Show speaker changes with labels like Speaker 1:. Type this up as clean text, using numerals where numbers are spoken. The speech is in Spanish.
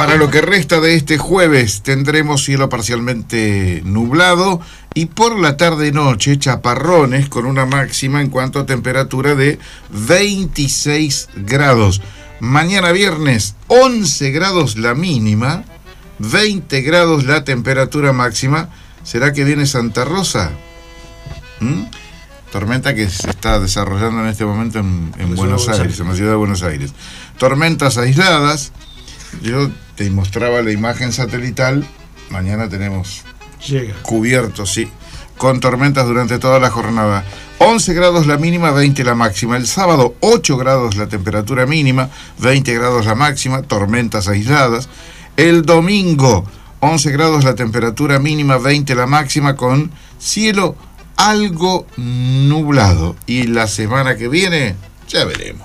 Speaker 1: Para lo que resta de este jueves tendremos cielo parcialmente nublado y por la tarde-noche chaparrones con una máxima en cuanto a temperatura de 26 grados. Mañana viernes 11 grados la mínima, 20 grados la temperatura máxima. ¿Será que viene Santa Rosa? Tormenta que se está desarrollando en este momento en Buenos Aires, en la ciudad de Buenos Aires. Tormentas aisladas. Yo te mostraba la imagen satelital. Mañana tenemos cubierto, sí, con tormentas durante toda la jornada. 11 grados la mínima, 20 la máxima. El sábado 8 grados la temperatura mínima, 20 grados la máxima, tormentas aisladas. El domingo 11 grados la temperatura mínima, 20 la máxima, con cielo algo nublado. Y la semana que viene ya veremos.